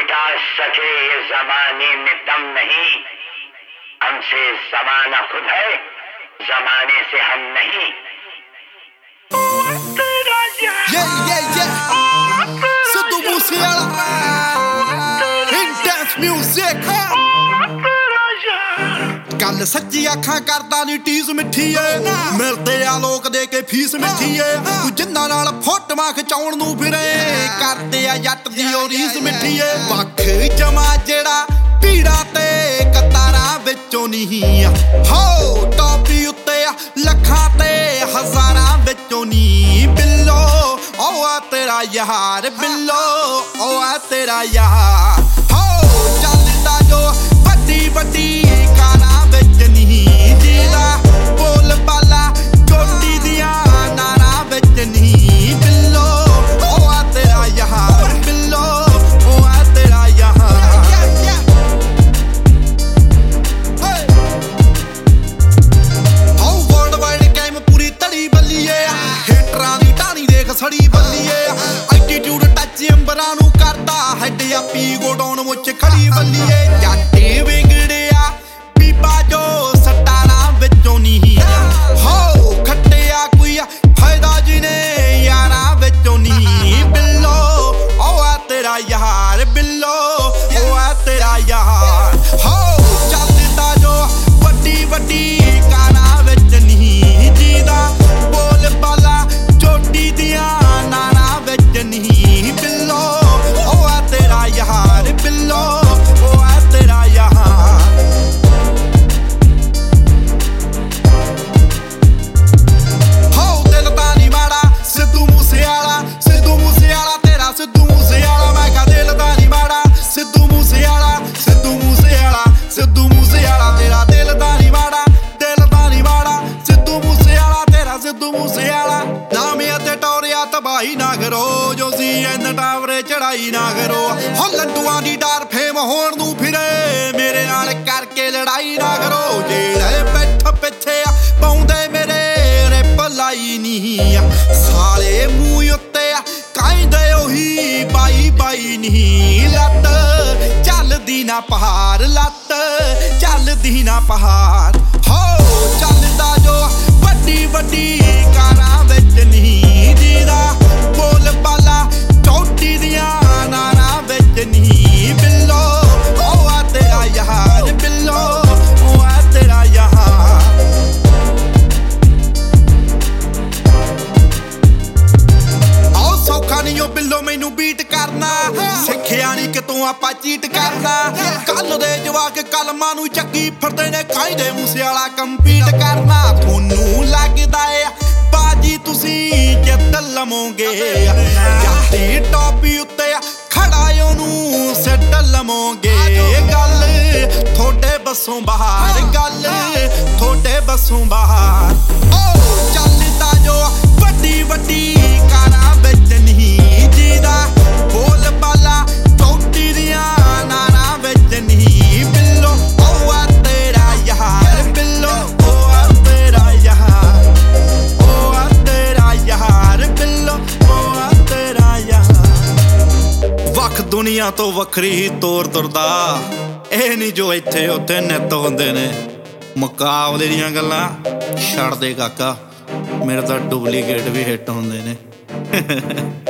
मिटा सके ये जमाने में दम नहीं, हमसे जमाना खुद है, जमाने से हम नहीं। सिद्धू मूसेवाला इंटेंस म्यूजिक गल सच्ची अखां करदा नी टीज मिठी ए मिलदे आ लोक दे के फीस मिठी ए तू जिन्ना नाल फोटोआं खिचाउण नूं फिरे करदे आ जट दी ओ रीस मिठी ए वख जमा जेड़ा पीड़ा ते कतारां विचों नहीं हो टॉपी उत्ते लखां ते हज़ारां विचों नहीं बिल्लो ओ आ तेरा यार बिल्लो ओ आ तेरा यार हो चलदा जो वड्डी वड्डी सड़ी बल्लीए एटीट्यूड टच अंबरां नूं करदा हैड आपी गोडाउन मुच खड़ी बल्लीए जाटे विगड़िया पीपा जो सटारां विचों नहीं हो खट्टिया कोई फायदा जिने यारां विचों नहीं बिल्लो ओ आ तेरा यार बिल्लो ओ आ तेरा यार हो चलदा जो वड्डी वड्डी कारां विच नहीं जीदा बोल बाला चोटी दियां नाना विच नहीं बिल्लो ओ आ तेरा यार बिल्लो ओ आ तेरा यार हो दिल तां नी माड़ा सिद्धू मूसेवाला तेरा सिद्धू मूसेवाला मैं कहा दिल तां नी माड़ा सिद्धू मूसेवाला तेरा दिल तां नी माड़ा सिद्धू मूसेवाला तेरा सिद्धू मूसेवाला नाम अते टोरिया तबाही ना करो जो सी एन टावरे चढ़ाई ना करो हो लड्डूआं दी डार फेम होण नूं फिरे मेरे नाल करके लड़ाई ना करो जेड़े बैठ पिछे पाउंदे मेरे रिप्लाई नहीं साले मूंह उत्ते कांदे ओही बाई बाई नहीं लत चलदी ना पहाड़ लत चलदी ना पहाड़ हो चलदा जो वड्डी वड्डी कारां विच नहीं जीदा बोल बाला चोटी दियां नारां विच नहीं बिल्लो ओ आ तेरा यार बिल्लो ओ आ तेरा यार आओ सौखा नहीं ओ बिल्लो मैनू बीट करना सिੱਖਿਆ नहीं कितों आपां चीट करना कल दे जवाक कलमां नूं चक्की फिरदे ने खाइंदे मूसेवाला कंपीट करना थोनू लगदा ए बाजी तुसीं जिੱਤ लवोगे जाती टॉपी उत्ते खड़ा ओनू सिੱਟ लवोगे गल थोड़े बसों बाहर गल थोड़े बसों बाहर ओ चलदा जो वड्डी वड्डी कारां विच नहीं जीदा बोल बाला चोटी दियां नारां विच नहीं बिल्लो ओ आ तेरा यार बिल्लो ओ आ तेरा यार ओ आ तेरा यार बिल्लो ओ आ तेरा यार वख दुनिया तो वखरी ही तौर तुरदा ਇਹ ਨਹੀਂ ਜੋ ਇੱਥੇ ਉੱਥੇ ਨਿੱਤ ਹੁੰਦੇ ਨੇ ਮੁਕਾਬਲੇ ਦੀਆਂ ਗੱਲਾਂ ਛੱਡ ਦੇ ਕਾਕਾ ਮੇਰੇ ਤਾਂ ਡੁਪਲੀਕੇਟ ਵੀ ਹਿੱਟ ਹੁੰਦੇ ਨੇ